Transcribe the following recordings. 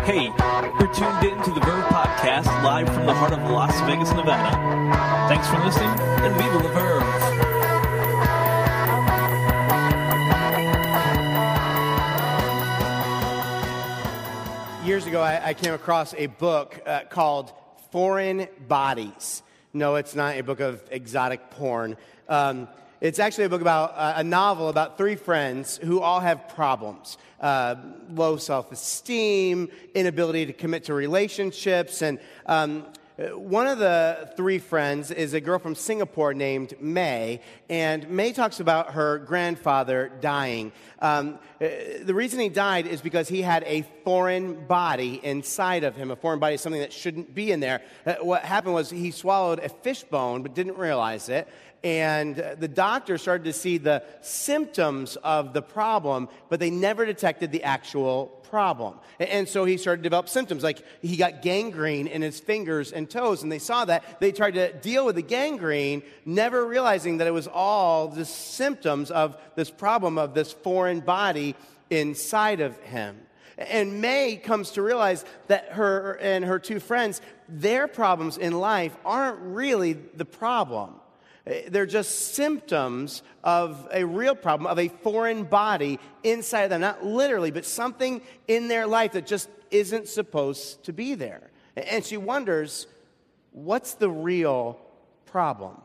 Hey, you're tuned in to the Verve Podcast, live from the heart of Las Vegas, Nevada. Thanks for listening, and viva la Verve! Years ago, I came across a book called Foreign Bodies. No, it's not a book of exotic porn. It's actually a book about a novel about three friends who all have problems. Low self-esteem, inability to commit to relationships. And one of the three friends is a girl from Singapore named May. And May talks about her grandfather dying. The reason he died is because he had a foreign body inside of him. A foreign body is something that shouldn't be in there. What happened was he swallowed a fish bone but didn't realize it. And the doctor started to see the symptoms of the problem, but they never detected the actual problem. And so he started to develop symptoms, like he got gangrene in his fingers and toes, and they saw that. They tried to deal with the gangrene, never realizing that it was all the symptoms of this problem of this foreign body inside of him. And May comes to realize that her and her two friends, their problems in life aren't really the problem. They're just symptoms of a real problem, of a foreign body inside of them. Not literally, but something in their life that just isn't supposed to be there. And she wonders, what's the real problem?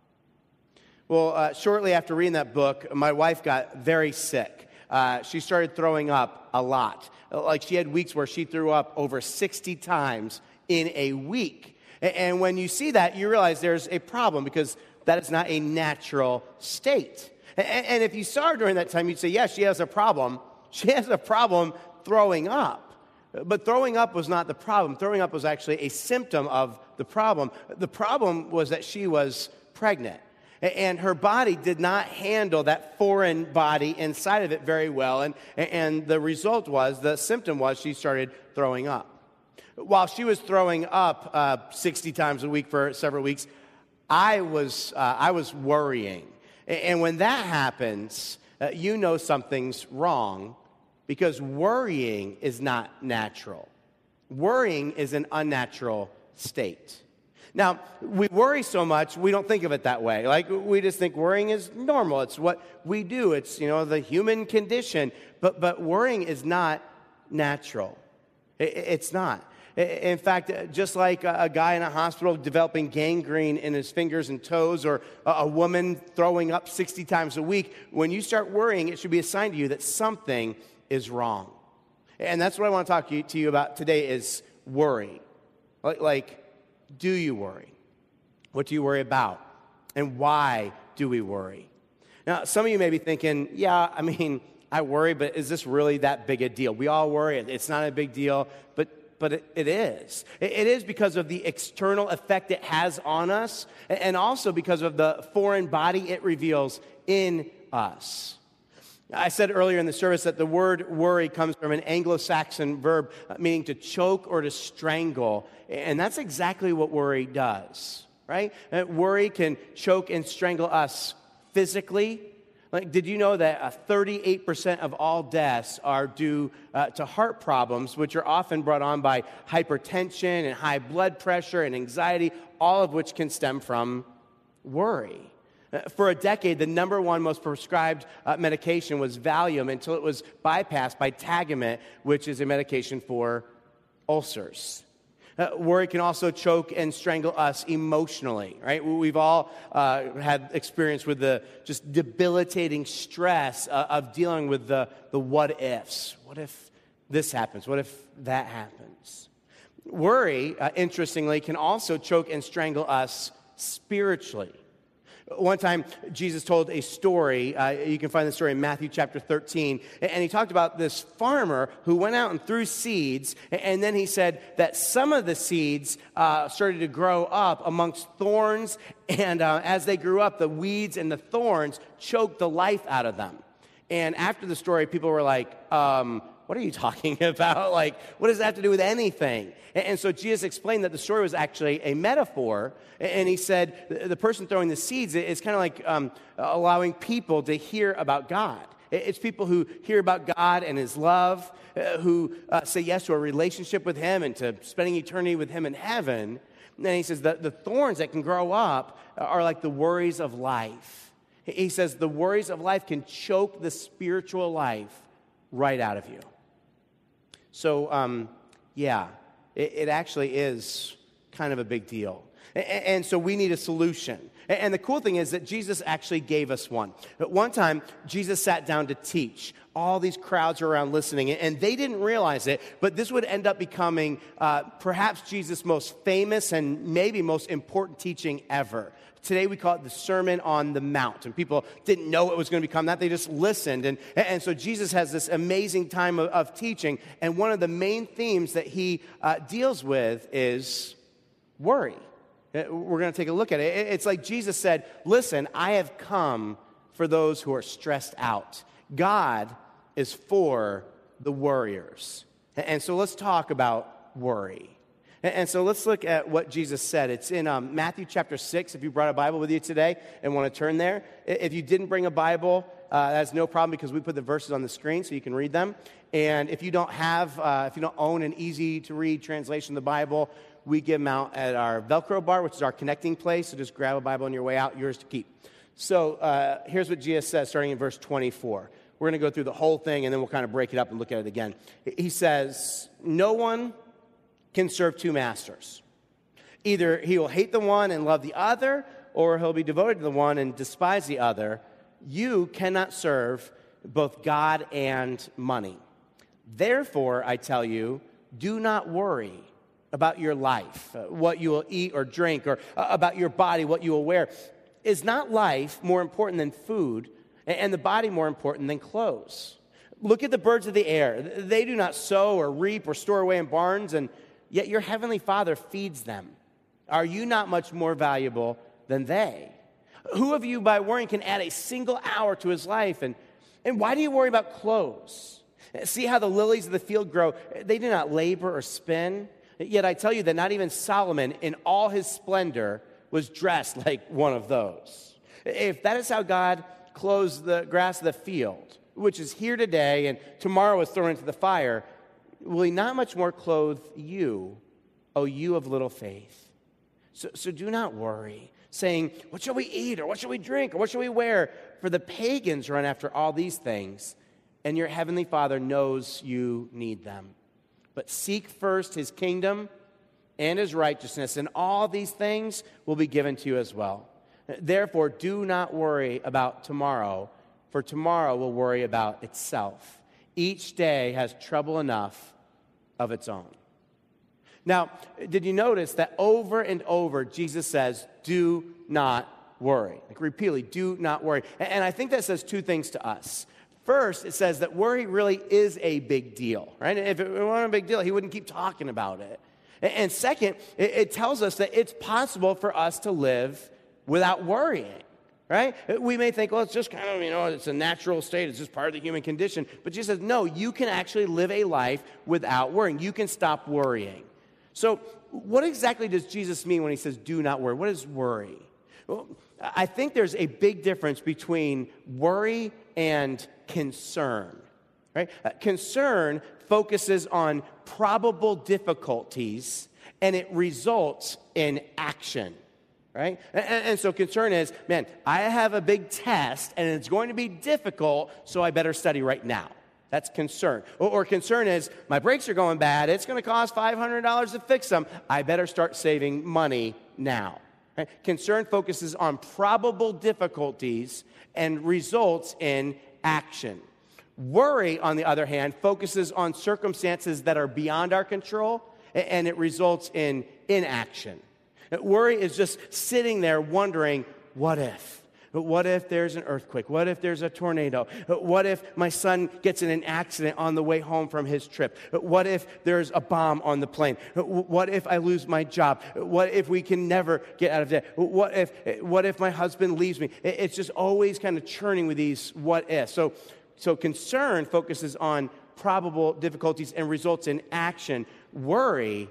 Well, shortly after reading that book, my wife got very sick. She started throwing up a lot. Like she had weeks where she threw up over 60 times in a week. And when you see that, you realize there's a problem because that is not a natural state. And if you saw her during that time, you'd say, yes, she has a problem. She has a problem throwing up. But throwing up was not the problem. Throwing up was actually a symptom of the problem. The problem was that she was pregnant. And her body did not handle that foreign body inside of it very well. And the result was, the symptom was she started throwing up. While she was throwing up 60 times a week for several weeks, I was worrying. And when that happens, you know something's wrong because worrying is not natural. Worrying is an unnatural state. Now, we worry so much, we don't think of it that way. Like, we just think worrying is normal. It's what we do. It's, the human condition. But worrying is not natural. It's not. In fact, just like a guy in a hospital developing gangrene in his fingers and toes, or a woman throwing up 60 times a week, when you start worrying, it should be a sign to you that something is wrong. And that's what I want to talk to you about today is worry. Like, do you worry? What do you worry about? And why do we worry? Now, some of you may be thinking, I worry, but is this really that big a deal? We all worry. It's not a big deal, but it is. It is because of the external effect it has on us, and also because of the foreign body it reveals in us. I said earlier in the service that the word worry comes from an Anglo-Saxon verb meaning to choke or to strangle, and that's exactly what worry does, right? Worry can choke and strangle us physically. Like, did you know that 38% of all deaths are due to heart problems, which are often brought on by hypertension and high blood pressure and anxiety, all of which can stem from worry? For a decade, the number one most prescribed medication was Valium until it was bypassed by Tagamet, which is a medication for ulcers. Worry can also choke and strangle us emotionally, right? We've all had experience with the just debilitating stress of dealing with the what ifs. What if this happens? What if that happens? Worry, interestingly, can also choke and strangle us spiritually. One time, Jesus told a story. You can find the story in Matthew chapter 13. And he talked about this farmer who went out and threw seeds. And then he said that some of the seeds started to grow up amongst thorns. And as they grew up, the weeds and the thorns choked the life out of them. And after the story, people were like, what are you talking about? Like, what does that have to do with anything? And so Jesus explained that the story was actually a metaphor. And he said the person throwing the seeds is kind of like allowing people to hear about God. It's people who hear about God and his love, who say yes to a relationship with him and to spending eternity with him in heaven. And then he says that the thorns that can grow up are like the worries of life. He says the worries of life can choke the spiritual life right out of you. So, it actually is kind of a big deal. And so we need a solution. And the cool thing is that Jesus actually gave us one. At one time, Jesus sat down to teach. All these crowds are around listening, and they didn't realize it, but this would end up becoming perhaps Jesus' most famous and maybe most important teaching ever. Today we call it the Sermon on the Mount, and people didn't know it was going to become that. They just listened, and so Jesus has this amazing time of teaching, and one of the main themes that he deals with is worry. We're going to take a look at it. It's like Jesus said, listen, I have come for those who are stressed out. God is for the worriers. And so let's talk about worry. And so let's look at what Jesus said. It's in Matthew chapter 6, if you brought a Bible with you today and want to turn there. If you didn't bring a Bible, that's no problem because we put the verses on the screen so you can read them. And if you don't own an easy-to-read translation of the Bible, we give them out at our Velcro bar, which is our connecting place. So just grab a Bible on your way out, yours to keep. So here's what Jesus says, starting in verse 24. We're going to go through the whole thing, and then we'll kind of break it up and look at it again. He says, no one can serve two masters. Either he will hate the one and love the other, or he'll be devoted to the one and despise the other. You cannot serve both God and money. Therefore, I tell you, do not worry about your life, what you will eat or drink, or about your body, what you will wear. Is not life more important than food, and the body more important than clothes? Look at the birds of the air. They do not sow or reap or store away in barns, and yet your heavenly Father feeds them. Are you not much more valuable than they? Who of you by worrying can add a single hour to his life? And why do you worry about clothes? See how the lilies of the field grow. They do not labor or spin. Yet I tell you that not even Solomon in all his splendor was dressed like one of those. If that is how God clothes the grass of the field, which is here today and tomorrow is thrown into the fire, will he not much more clothe you, O you of little faith? So do not worry, saying, what shall we eat, or what shall we drink, or what shall we wear? For the pagans run after all these things, and your heavenly Father knows you need them. But seek first his kingdom and his righteousness, and all these things will be given to you as well. Therefore, do not worry about tomorrow, for tomorrow will worry about itself. Each day has trouble enough of its own. Now, did you notice that over and over Jesus says, do not worry? Like repeatedly, do not worry. And I think that says two things to us. First, it says that worry really is a big deal, right? If it weren't a big deal, he wouldn't keep talking about it. And second, it tells us that it's possible for us to live without worrying, right? We may think, well, it's just kind of, it's a natural state. It's just part of the human condition. But Jesus says, no, you can actually live a life without worrying. You can stop worrying. So what exactly does Jesus mean when he says, do not worry? What is worry? Well, I think there's a big difference between worry and concern, right? Concern focuses on probable difficulties, and it results in action, right? And so concern is, man, I have a big test, and it's going to be difficult, so I better study right now. That's concern. Or concern is, my brakes are going bad. It's going to cost $500 to fix them. I better start saving money now. Right? Concern focuses on probable difficulties and results in action. Worry, on the other hand, focuses on circumstances that are beyond our control, and it results in inaction. Worry is just sitting there wondering, what if? What if there's an earthquake? What if there's a tornado? What if my son gets in an accident on the way home from his trip? What if there's a bomb on the plane? What if I lose my job? What if we can never get out of debt? What if my husband leaves me? It's just always kind of churning with these what ifs. So concern focuses on probable difficulties and results in action. Worry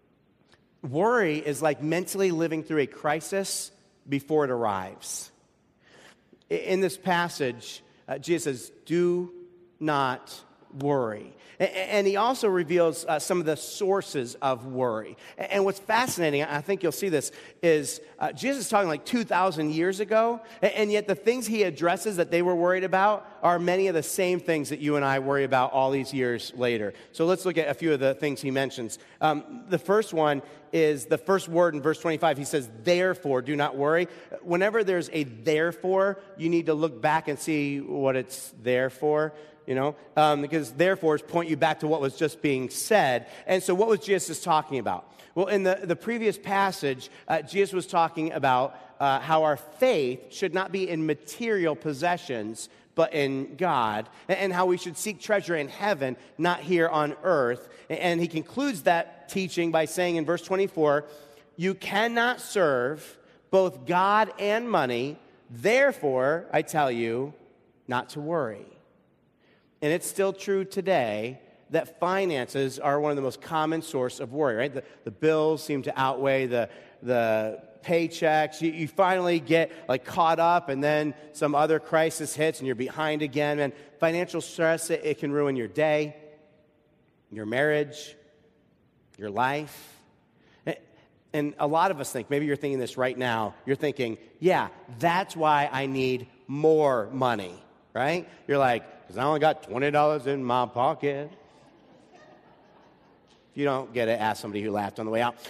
is like mentally living through a crisis before it arrives. In this passage, Jesus says, do not worry. And he also reveals some of the sources of worry. And what's fascinating, I think you'll see this, is Jesus is talking like 2,000 years ago, and yet the things he addresses that they were worried about are many of the same things that you and I worry about all these years later. So let's look at a few of the things he mentions. The first one is the first word in verse 25. He says, therefore, do not worry. Whenever there's a therefore, you need to look back and see what it's there for. Because therefore point you back to what was just being said. And so what was Jesus talking about? Well, in the previous passage, Jesus was talking about how our faith should not be in material possessions, but in God, and how we should seek treasure in heaven, not here on earth. And he concludes that teaching by saying in verse 24, you cannot serve both God and money, therefore, I tell you, not to worry. And it's still true today that finances are one of the most common source of worry, right? The bills seem to outweigh the paychecks. You finally get like caught up, and then some other crisis hits and you're behind again. And financial stress, it can ruin your day, your marriage, your life. And a lot of us think, maybe you're thinking this right now, you're thinking, yeah, that's why I need more money, right? You're like, because I only got $20 in my pocket. If you don't get it, ask somebody who laughed on the way out.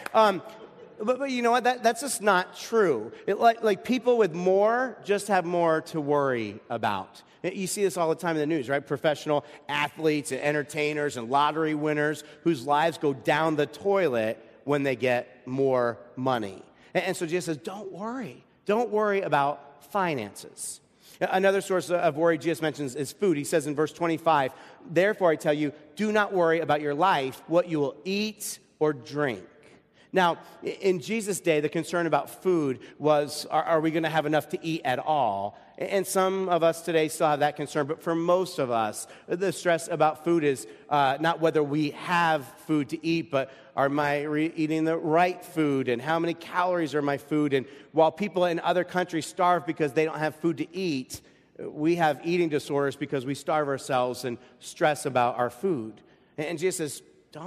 But you know what? That's just not true. Like people with more just have more to worry about. You see this all the time in the news, right? Professional athletes and entertainers and lottery winners whose lives go down the toilet when they get more money. And so Jesus says, don't worry. Don't worry about finances. Another source of worry Jesus mentions is food. He says in verse 25, therefore I tell you, do not worry about your life, what you will eat or drink. Now, in Jesus' day, the concern about food was, are we going to have enough to eat at all? And some of us today still have that concern, but for most of us, the stress about food is not whether we have food to eat, but am I eating the right food, and how many calories are my food? And while people in other countries starve because they don't have food to eat, we have eating disorders because we starve ourselves and stress about our food. And Jesus says,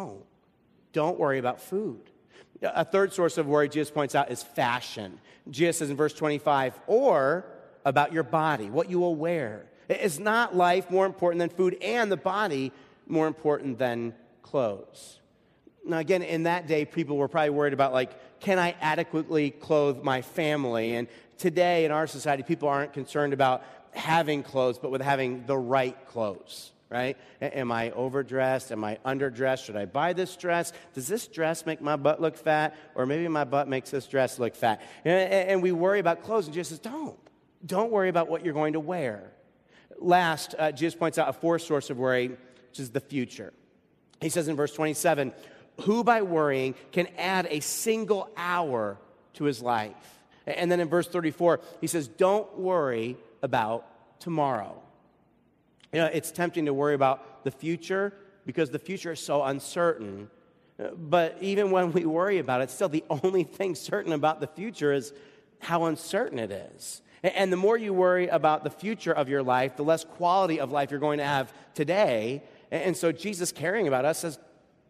don't worry about food. A third source of worry Jesus points out is fashion. Jesus says in verse 25, or about your body, what you will wear. Is not life more important than food, and the body more important than clothes? Now, again, in that day, people were probably worried about, like, can I adequately clothe my family? And today in our society, people aren't concerned about having clothes, but with having the right clothes. Right? Am I overdressed? Am I underdressed? Should I buy this dress? Does this dress make my butt look fat? Or maybe my butt makes this dress look fat. And we worry about clothes, and Jesus says, don't worry about what you're going to wear. Last, Jesus points out a fourth source of worry, which is the future. He says in verse 27, who by worrying can add a single hour to his life? And then in verse 34, he says, don't worry about tomorrow. It's tempting to worry about the future because the future is so uncertain. But even when we worry about it, still the only thing certain about the future is how uncertain it is. And the more you worry about the future of your life, the less quality of life you're going to have today. And so Jesus, caring about us, says,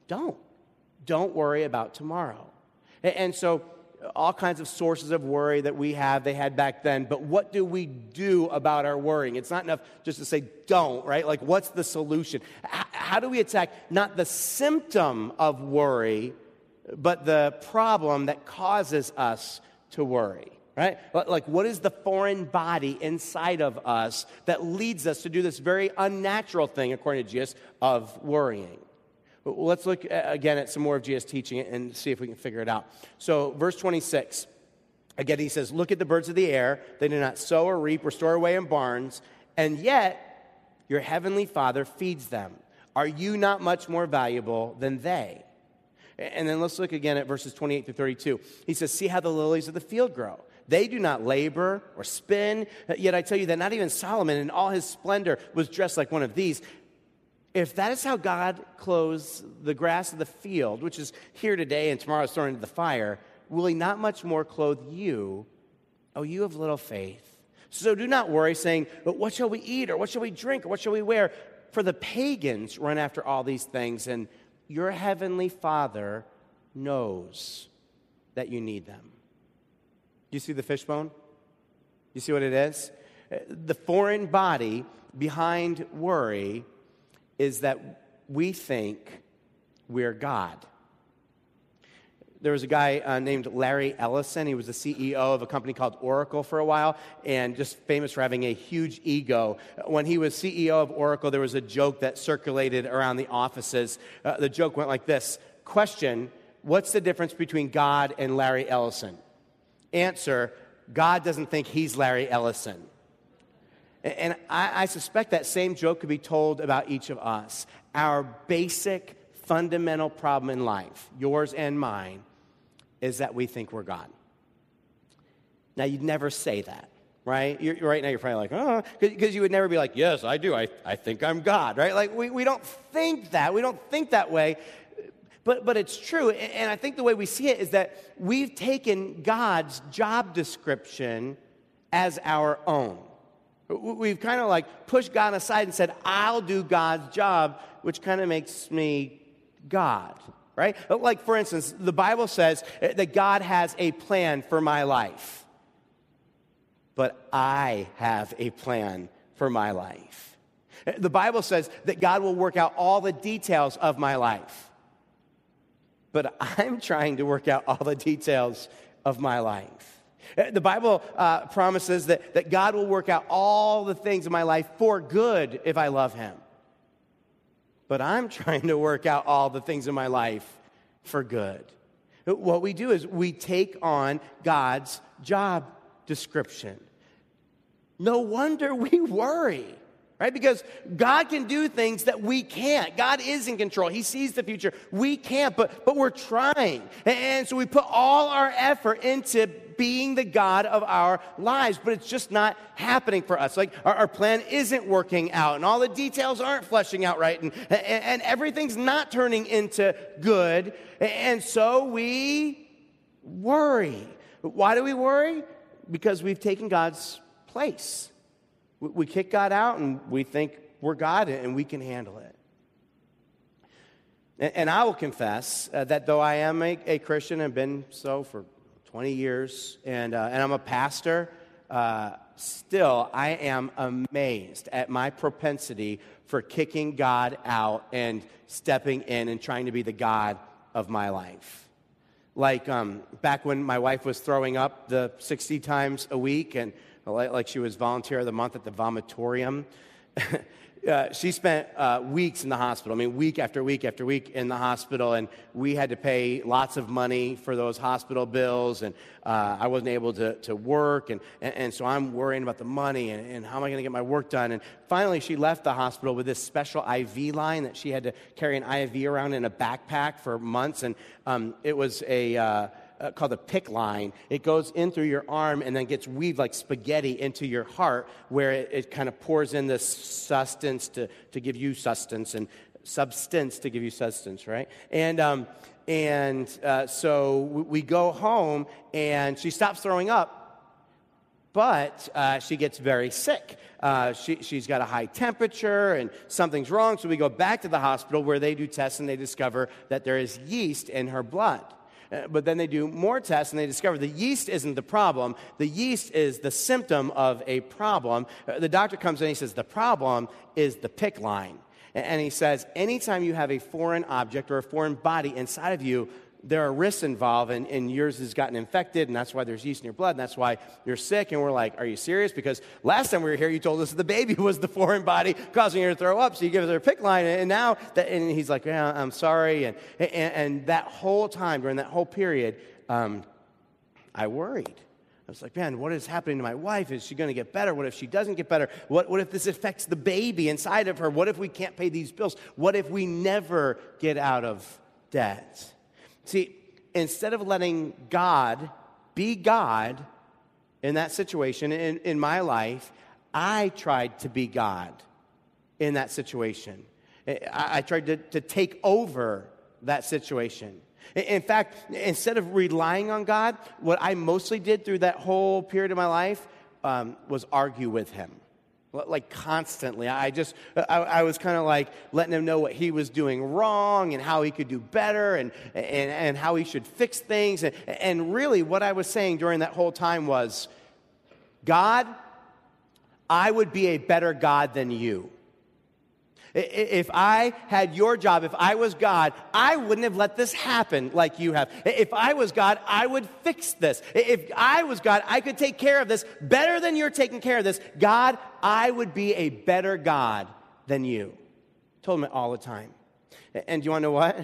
don't worry about tomorrow. And so all kinds of sources of worry that we have, they had back then. But what do we do about our worrying? It's not enough just to say don't, right? Like, what's the solution? How do we attack not the symptom of worry, but the problem that causes us to worry, right? Like, what is the foreign body inside of us that leads us to do this very unnatural thing, according to Jesus, of worrying? Let's look again at some more of Jesus' teaching and see if we can figure it out. So, verse 26, again, he says, look at the birds of the air. They do not sow or reap or store away in barns, and yet your heavenly Father feeds them. Are you not much more valuable than they? And then let's look again at verses 28 through 32. He says, see how the lilies of the field grow. They do not labor or spin, yet I tell you that not even Solomon in all his splendor was dressed like one of these. If that is how God clothes the grass of the field, which is here today and tomorrow is thrown into the fire, will he not much more clothe you, O you of little faith? So do not worry, saying, but what shall we eat, or what shall we drink, or what shall we wear? For the pagans run after all these things, and your heavenly Father knows that you need them. You see the fishbone? You see what it is? The foreign body behind worry is that we think we're God. There was a guy named Larry Ellison. He was the CEO of a company called Oracle for a while and just famous for having a huge ego. When he was CEO of Oracle, there was a joke that circulated around the offices. The joke went like this. Question, what's the difference between God and Larry Ellison? Answer, God doesn't think he's Larry Ellison. And I suspect that same joke could be told about each of us. Our basic, fundamental problem in life, yours and mine, is that we think we're God. Now, you'd never say that, right? Right now, you're probably like, oh, because you would never be like, yes, I do. I think I'm God, right? Like, we don't think that. We don't think that way. But it's true. And I think the way we see it is that we've taken God's job description as our own. We've kind of like pushed God aside and said, I'll do God's job, which kind of makes me God, right? Like, for instance, the Bible says that God has a plan for my life. But I have a plan for my life. The Bible says that God will work out all the details of my life. But I'm trying to work out all the details of my life. The Bible promises that God will work out all the things in my life for good if I love him. But I'm trying to work out all the things in my life for good. What we do is we take on God's job description. No wonder we worry, right? Because God can do things that we can't. God is in control. He sees the future. We can't, but we're trying. And so we put all our effort into being the God of our lives, but it's just not happening for us. Like our plan isn't working out, and all the details aren't fleshing out right, and everything's not turning into good, and so we worry. Why do we worry? Because we've taken God's place. We kick God out, and we think we're God, and we can handle it. And I will confess that though I am a Christian and been so for 20 years, and I'm a pastor, still I am amazed at my propensity for kicking God out and stepping in and trying to be the God of my life. Like back when my wife was throwing up the 60 times a week, and like she was volunteer of the month at the vomitorium, she spent weeks in the hospital. I mean, week after week after week in the hospital, and we had to pay lots of money for those hospital bills, and I wasn't able to work, and so I'm worrying about the money, and how am I going to get my work done? And finally, she left the hospital with this special IV line that she had to carry an IV around in a backpack for months, and it was called a PICC line. It goes in through your arm and then gets weaved like spaghetti into your heart, where it kind of pours in this sustenance to give you sustenance, and substance to give you sustenance, right? And so we go home, and she stops throwing up, but she gets very sick. She's got a high temperature, and something's wrong, so we go back to the hospital where they do tests, and they discover that there is yeast in her blood. But then they do more tests, and they discover the yeast isn't the problem. The yeast is the symptom of a problem. The doctor comes in, and he says, the problem is the PICC line. And he says, anytime you have a foreign object or a foreign body inside of you, there are risks involved, and yours has gotten infected, and that's why there's yeast in your blood, and that's why you're sick. And we're like, are you serious? Because last time we were here, you told us that the baby was the foreign body causing her to throw up, so you give her a PICC line, and now, and he's like, yeah, I'm sorry. And that whole time, during that whole period, I worried. I was like, man, what is happening to my wife? Is she going to get better? What if she doesn't get better? What if this affects the baby inside of her? What if we can't pay these bills? What if we never get out of debt? See, instead of letting God be God in that situation in my life, I tried to be God in that situation. I tried to take over that situation. In fact, instead of relying on God, what I mostly did through that whole period of my life was argue with him. Like constantly. I was kind of like letting him know what he was doing wrong and how he could do better and how he should fix things. And really what I was saying during that whole time was, God, I would be a better God than you. If I had your job, if I was God, I wouldn't have let this happen like you have. If I was God, I would fix this. If I was God, I could take care of this better than you're taking care of this. God, I would be a better God than you. Told him it all the time. And do you want to know what?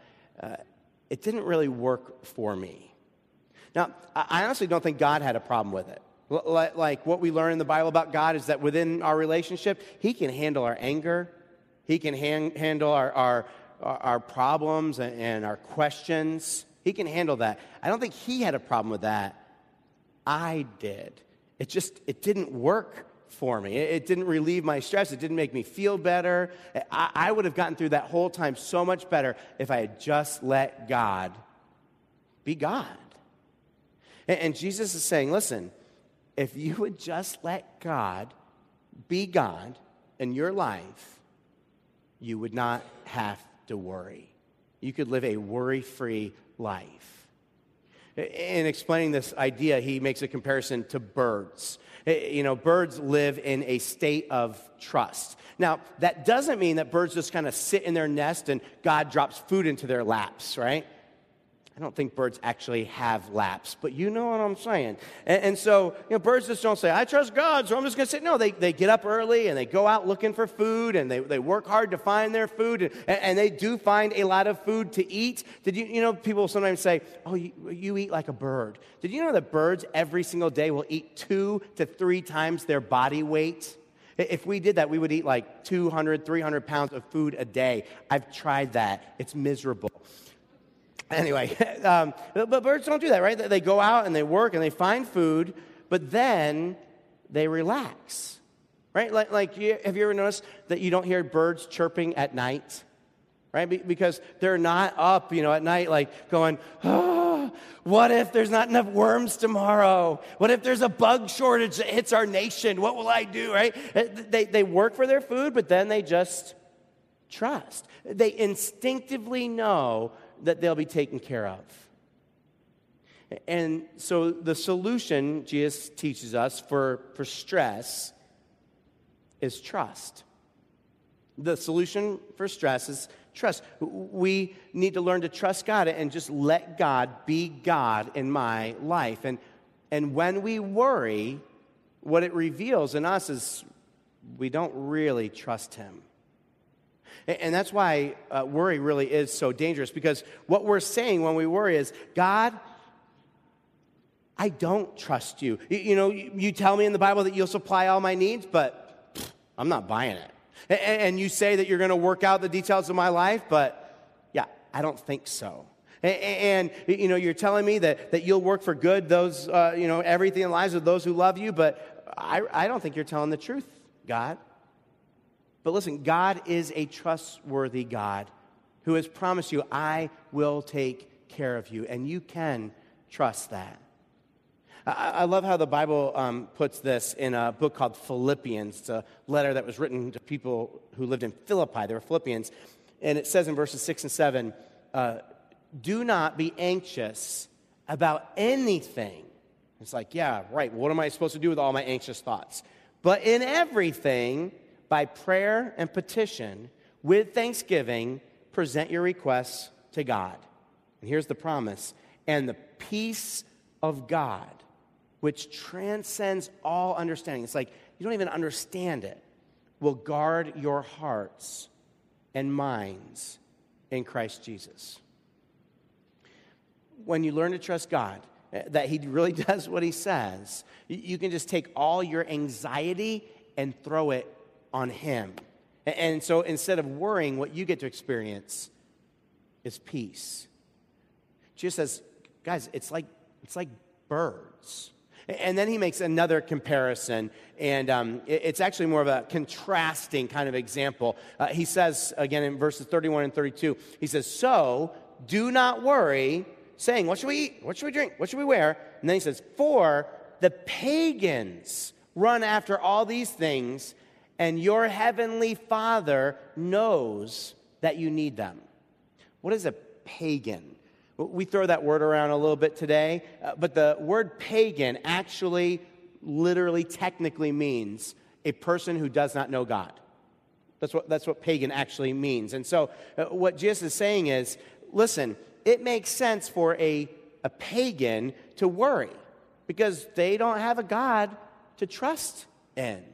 It didn't really work for me. Now, I honestly don't think God had a problem with it. Like what we learn in the Bible about God is that within our relationship, he can handle our anger. He can handle our problems and our questions. He can handle that. I don't think he had a problem with that. I did. It didn't work for me. It didn't relieve my stress. It didn't make me feel better. I would have gotten through that whole time so much better if I had just let God be God. And Jesus is saying, listen, if you would just let God be God in your life, you would not have to worry. You could live a worry-free life. In explaining this idea, he makes a comparison to birds. Birds live in a state of trust. Now, that doesn't mean that birds just kind of sit in their nest and God drops food into their laps, right? I don't think birds actually have laps, but you know what I'm saying. And so, birds just don't say, I trust God, so I'm just going to say, no, they get up early and they go out looking for food and they work hard to find their food and they do find a lot of food to eat. Did people sometimes say, oh, you eat like a bird. Did you know that birds every single day will eat 2 to 3 times their body weight? If we did that, we would eat like 200, 300 pounds of food a day. I've tried that. It's miserable. Anyway, but birds don't do that, right? They go out and they work and they find food, but then they relax, right? Have you ever noticed that you don't hear birds chirping at night, right? Because they're not up, at night, like going, what if there's not enough worms tomorrow? What if there's a bug shortage that hits our nation? What will I do, right? They work for their food, but then they just trust. They instinctively know that they'll be taken care of. And so the solution, Jesus teaches us, for stress is trust. The solution for stress is trust. We need to learn to trust God and just let God be God in my life. And when we worry, what it reveals in us is we don't really trust him. And that's why worry really is so dangerous, because what we're saying when we worry is, God, I don't trust you. You tell me in the Bible that you'll supply all my needs, but I'm not buying it. And you say that you're going to work out the details of my life, but yeah, I don't think so. And you're telling me that you'll work for good those, everything in the lives of those who love you, but I don't think you're telling the truth, God. But listen, God is a trustworthy God who has promised you, I will take care of you, and you can trust that. I love how the Bible puts this in a book called Philippians. It's a letter that was written to people who lived in Philippi. They were Philippians. And it says in verses 6 and 7, do not be anxious about anything. It's like, yeah, right. What am I supposed to do with all my anxious thoughts? But in everything, by prayer and petition, with thanksgiving, present your requests to God. And here's the promise. And the peace of God, which transcends all understanding. It's like you don't even understand it, will guard your hearts and minds in Christ Jesus. When you learn to trust God, that he really does what he says, you can just take all your anxiety and throw it on him. And so instead of worrying, what you get to experience is peace. Jesus says, guys, it's like birds. And then he makes another comparison, and it's actually more of a contrasting kind of example. He says, again, in verses 31 and 32, he says, "So do not worry, saying, 'What should we eat? What should we drink? What should we wear?' And then he says, 'For the pagans run after all these things, and your heavenly Father knows that you need them.'" What is a pagan? We throw that word around a little bit today, but the word pagan actually, literally, technically means a person who does not know God. That's what pagan actually means. And so what Jesus is saying is, listen, it makes sense for a pagan to worry because they don't have a God to trust in.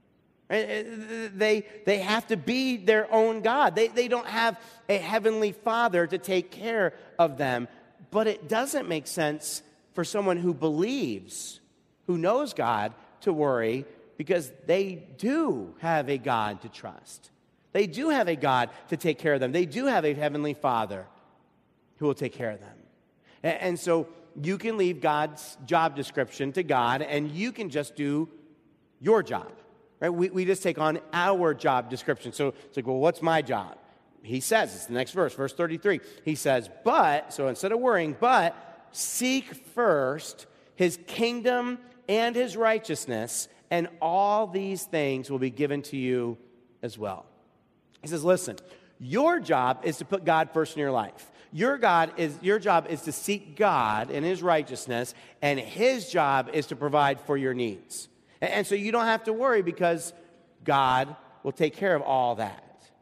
They have to be their own God. They don't have a heavenly Father to take care of them. But it doesn't make sense for someone who believes, who knows God, to worry because they do have a God to trust. They do have a God to take care of them. They do have a heavenly Father who will take care of them. And so you can leave God's job description to God and you can just do your job. Right? We just take on our job description. So it's like, well, what's my job? He says, it's the next verse, verse 33. He says, so instead of worrying, but seek first his kingdom and his righteousness, and all these things will be given to you as well. He says, listen, your job is to put God first in your life. Your job is to seek God and his righteousness, and his job is to provide for your needs. And so you don't have to worry because God will take care of all that.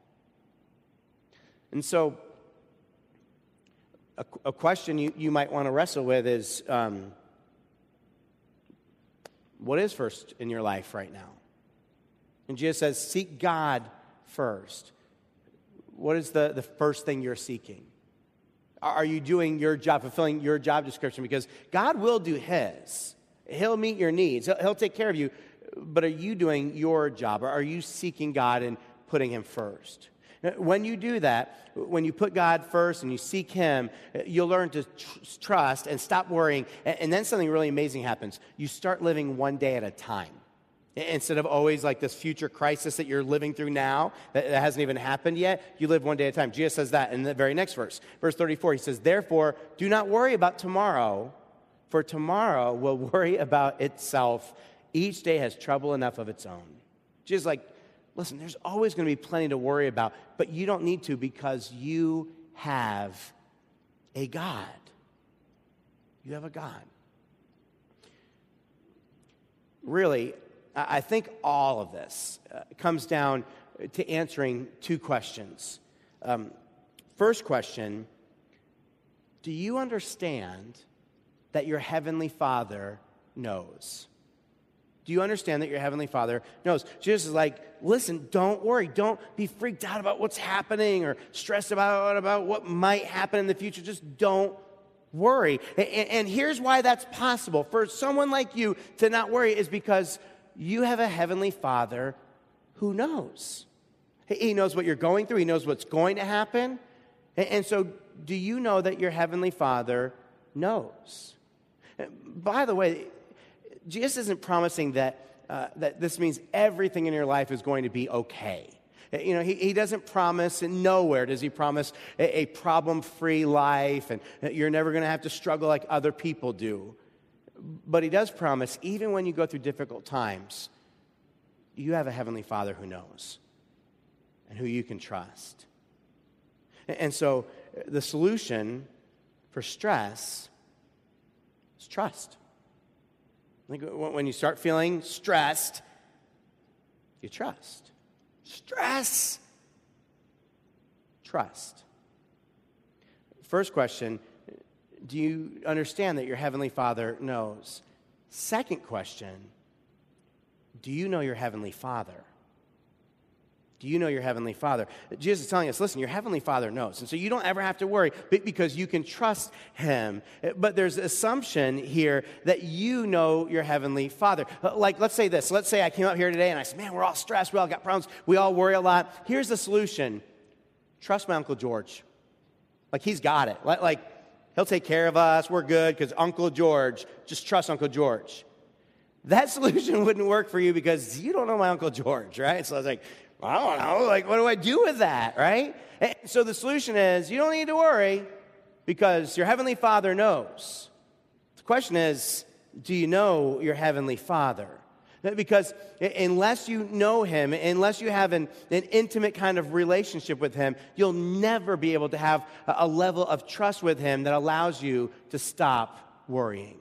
And so a question you might want to wrestle with is, what is first in your life right now? And Jesus says, seek God first. What is the first thing you're seeking? Are you doing your job, fulfilling your job description? Because God will do his. He'll meet your needs. He'll take care of you. But are you doing your job? Or are you seeking God and putting him first? When you do that, when you put God first and you seek him, you'll learn to trust and stop worrying. And then something really amazing happens. You start living one day at a time. Instead of always like this future crisis that you're living through now that hasn't even happened yet, you live one day at a time. Jesus says that in the very next verse. Verse 34, he says, "Therefore, do not worry about tomorrow, for tomorrow will worry about itself. Each day has trouble enough of its own." Jesus is like, listen, there's always going to be plenty to worry about, but you don't need to because you have a God. You have a God. Really, I think all of this comes down to answering two questions. First question, do you understand that your Heavenly Father knows? Do you understand that your Heavenly Father knows? Jesus is like, listen, don't worry. Don't be freaked out about what's happening or stressed about what might happen in the future. Just don't worry. And here's why that's possible. For someone like you to not worry is because you have a Heavenly Father who knows. He knows what you're going through. He knows what's going to happen. And so do you know that your Heavenly Father knows? By the way, Jesus isn't promising that this means everything in your life is going to be okay. You know, he doesn't promise, and nowhere does he promise a problem-free life, and you're never going to have to struggle like other people do. But he does promise, even when you go through difficult times, you have a Heavenly Father who knows and who you can trust. And so the solution for stress is trust. Like when you start feeling stressed, you trust. Stress. Trust. First question, do you understand that your Heavenly Father knows? Second question, do you know your Heavenly Father? Do you know your Heavenly Father? Jesus is telling us, listen, your Heavenly Father knows. And so you don't ever have to worry because you can trust him. But there's an assumption here that you know your Heavenly Father. Like, let's say this. Let's say I came out here today and I said, man, we're all stressed. We all got problems. We all worry a lot. Here's the solution. Trust my Uncle George. Like, he's got it. Like he'll take care of us. We're good because Uncle George, just trust Uncle George. That solution wouldn't work for you because you don't know my Uncle George, right? So I was like, I don't know, like, what do I do with that, right? And so the solution is, you don't need to worry because your Heavenly Father knows. The question is, do you know your Heavenly Father? Because unless you know Him, unless you have an intimate kind of relationship with Him, you'll never be able to have a level of trust with Him that allows you to stop worrying.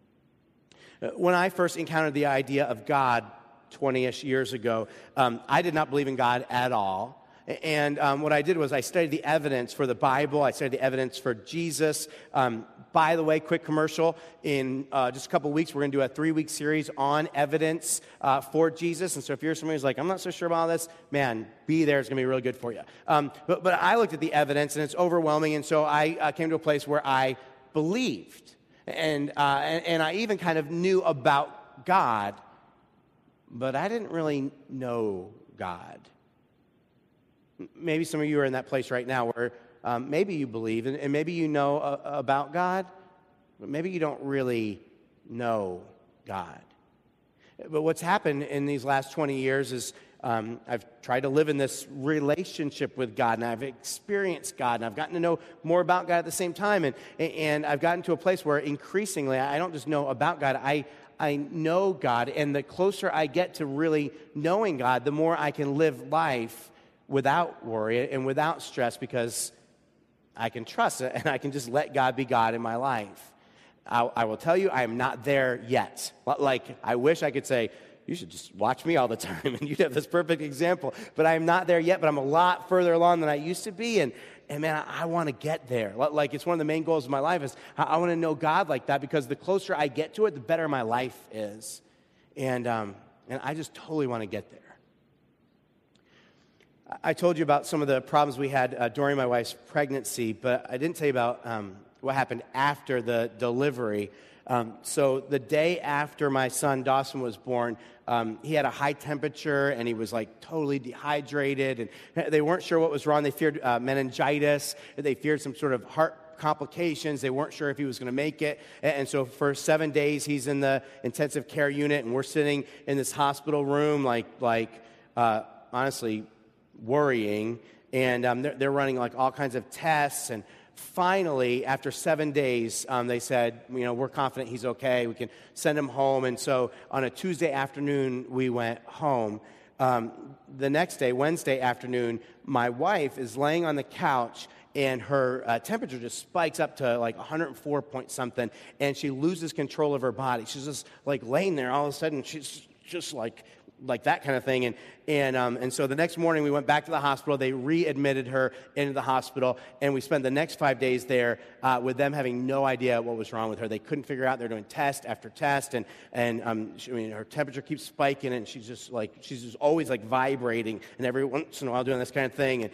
When I first encountered the idea of God 20-ish years ago, I did not believe in God at all. And what I did was I studied the evidence for the Bible. I studied the evidence for Jesus. By the way, quick commercial. In just a couple weeks, we're going to do a 3-week series on evidence for Jesus. And so if you're somebody who's like, I'm not so sure about all this, man, be there. It's going to be really good for you. But I looked at the evidence, and it's overwhelming. And so I came to a place where I believed. And I even kind of knew about God, but I didn't really know God. Maybe some of you are in that place right now where maybe you believe and maybe you know about God, but maybe you don't really know God. But what's happened in these last 20 years is I've tried to live in this relationship with God, and I've experienced God, and I've gotten to know more about God at the same time, and I've gotten to a place where increasingly I don't just know about God, I know God, and the closer I get to really knowing God, the more I can live life without worry and without stress because I can trust it and I can just let God be God in my life. I will tell you, I am not there yet. Like, I wish I could say, you should just watch me all the time and you'd have this perfect example. But I am not there yet, but I'm a lot further along than I used to be. And man, I want to get there. Like, it's one of the main goals of my life is I want to know God like that because the closer I get to it, the better my life is. And I just totally want to get there. I told you about some of the problems we had during my wife's pregnancy, but I didn't tell you about what happened after the delivery. So the day after my son Dawson was born, he had a high temperature and he was like totally dehydrated, and they weren't sure what was wrong. They feared meningitis. They feared some sort of heart complications. They weren't sure if he was going to make it. And so for 7 days, he's in the intensive care unit, and we're sitting in this hospital room, honestly, worrying, and they're running like all kinds of tests, and finally, after 7 days, they said, we're confident he's okay. We can send him home. And so on a Tuesday afternoon, we went home. The next day, Wednesday afternoon, my wife is laying on the couch, and her temperature just spikes up to like 104 point something, and she loses control of her body. She's just like laying there. All of a sudden, she's just like that kind of thing. And so the next morning we went back to the hospital. They readmitted her into the hospital, and we spent the next 5 days there with them having no idea what was wrong with her. They couldn't figure out. They're doing test after test, and her temperature keeps spiking, and she's just always like vibrating, and every once in a while doing this kind of thing.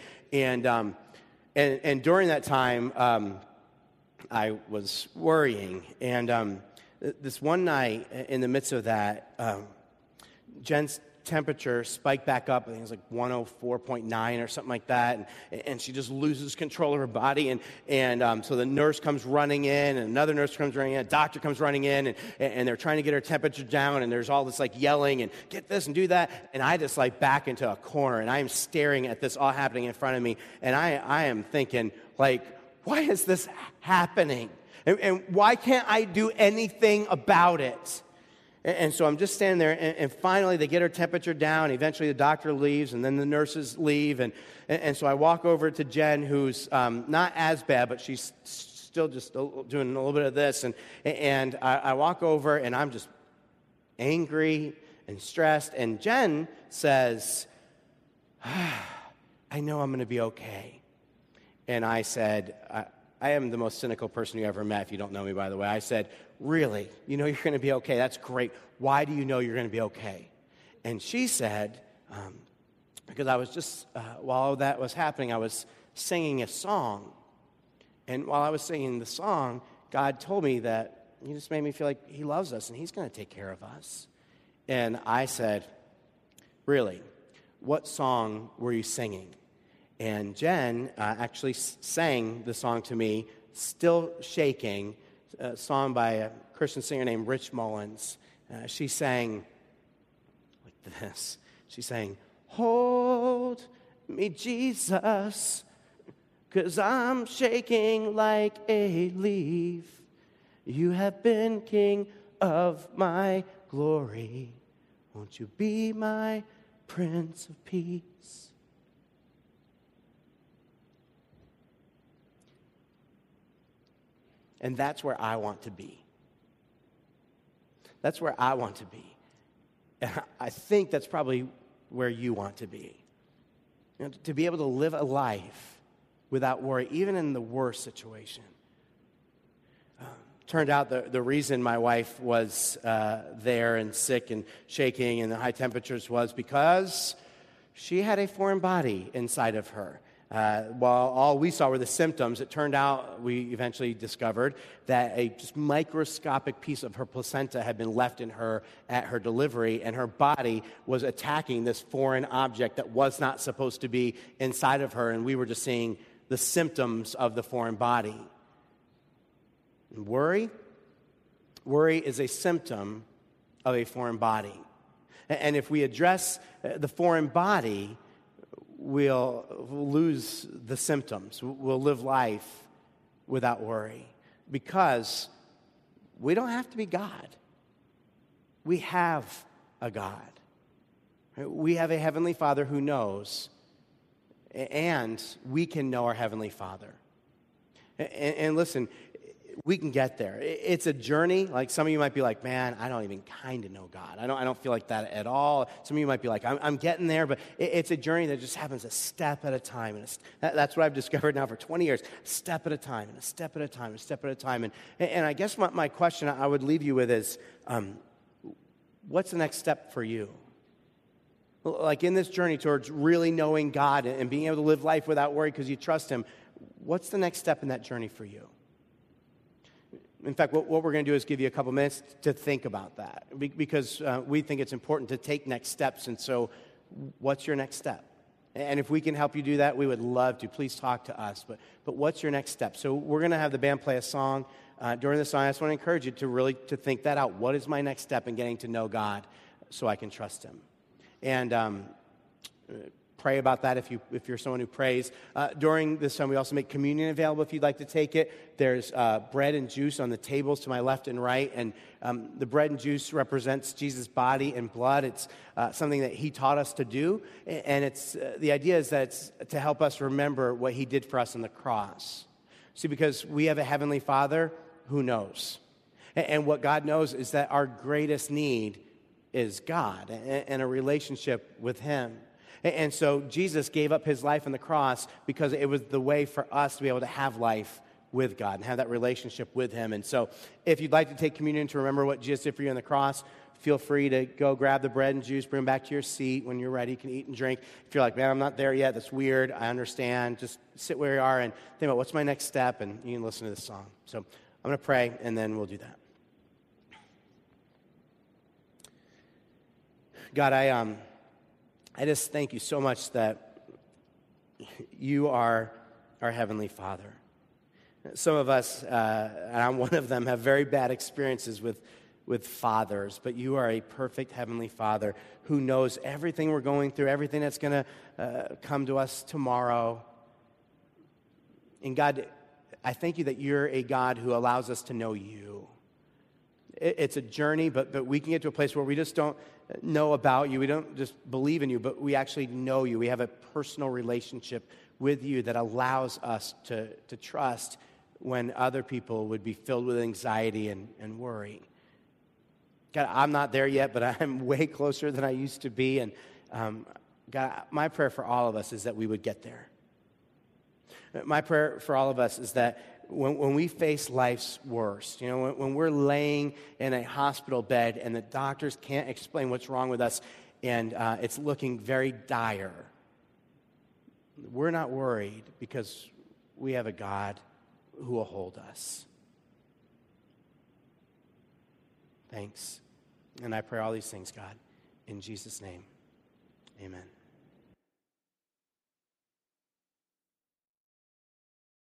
And during that time, I was worrying, and this one night in the midst of that, Jen's temperature spiked back up. I think it was like 104.9 or something like that, and she just loses control of her body, and so the nurse comes running in, and another nurse comes running in, a doctor comes running in, and they're trying to get her temperature down, and there's all this like yelling and get this and do that, and I just like back into a corner, and I am staring at this all happening in front of me, and I am thinking, like, why is this happening? And why can't I do anything about it? And so I'm just standing there, and finally they get her temperature down. Eventually the doctor leaves, and then the nurses leave. And so I walk over to Jen, who's not as bad, but she's still just doing a little bit of this. And I walk over, and I'm just angry and stressed. And Jen says, I know I'm going to be okay. And I said, I am the most cynical person you ever met, if you don't know me, by the way. I said, really? You know you're going to be okay? That's great. Why do you know you're going to be okay? And she said, because I was just, while that was happening, I was singing a song. And while I was singing the song, God told me that He just made me feel like He loves us and He's going to take care of us. And I said, really? What song were you singing? And Jen actually sang the song to me, still shaking, a song by a Christian singer named Rich Mullins. She sang like this. She sang, "Hold me, Jesus, 'cause I'm shaking like a leaf. You have been King of my glory. Won't you be my Prince of Peace?" And that's where I want to be. That's where I want to be. And I think that's probably where you want to be. You know, to be able to live a life without worry, even in the worst situation. Turned out the reason my wife was there and sick and shaking and the high temperatures was because she had a foreign body inside of her. While all we saw were the symptoms, it turned out, we eventually discovered, that a just microscopic piece of her placenta had been left in her at her delivery, and her body was attacking this foreign object that was not supposed to be inside of her, and we were just seeing the symptoms of the foreign body. And worry is a symptom of a foreign body. And if we address the foreign body, we'll lose the symptoms. We'll live life without worry because we don't have to be God. We have a God. We have a Heavenly Father who knows, and we can know our Heavenly Father. And listen, we can get there. It's a journey. Like some of you might be like, man, I don't even kind of know God. I don't feel like that at all. Some of you might be like, I'm getting there, but it's a journey that just happens a step at a time. And that's what I've discovered now for 20 years. A step at a time, and a step at a time, and a step at a time. And I guess my question I would leave you with is, what's the next step for you? Like in this journey towards really knowing God and being able to live life without worry because you trust Him, what's the next step in that journey for you? In fact, what we're going to do is give you a couple minutes to think about that because we think it's important to take next steps. And so what's your next step? And if we can help you do that, we would love to. Please talk to us. But what's your next step? So we're going to have the band play a song. During the song, I just want to encourage you to really to think that out. What is my next step in getting to know God so I can trust Him? And pray about that if you're someone who prays. During this time, we also make communion available if you'd like to take it. There's bread and juice on the tables to my left and right, and the bread and juice represents Jesus' body and blood. It's something that He taught us to do, and it's the idea is that it's to help us remember what He did for us on the cross. See, because we have a Heavenly Father who knows, and what God knows is that our greatest need is God and a relationship with Him. And so Jesus gave up His life on the cross because it was the way for us to be able to have life with God and have that relationship with Him. And so if you'd like to take communion to remember what Jesus did for you on the cross, feel free to go grab the bread and juice, bring them back to your seat. When you're ready, you can eat and drink. If you're like, man, I'm not there yet, that's weird, I understand. Just sit where you are and think about what's my next step, and you can listen to this song. So I'm going to pray, and then we'll do that. God, I just thank you so much that you are our Heavenly Father. Some of us, and I'm one of them, have very bad experiences with fathers, but you are a perfect Heavenly Father who knows everything we're going through, everything that's going to come to us tomorrow. And God, I thank you that you're a God who allows us to know you. It's a journey, but we can get to a place where we just don't know about you. We don't just believe in you, but we actually know you. We have a personal relationship with you that allows us to trust when other people would be filled with anxiety and worry. God, I'm not there yet, but I'm way closer than I used to be. And God, my prayer for all of us is that we would get there. My prayer for all of us is that when we face life's worst, when we're laying in a hospital bed and the doctors can't explain what's wrong with us and it's looking very dire, we're not worried because we have a God who will hold us. Thanks. And I pray all these things, God, in Jesus' name. Amen.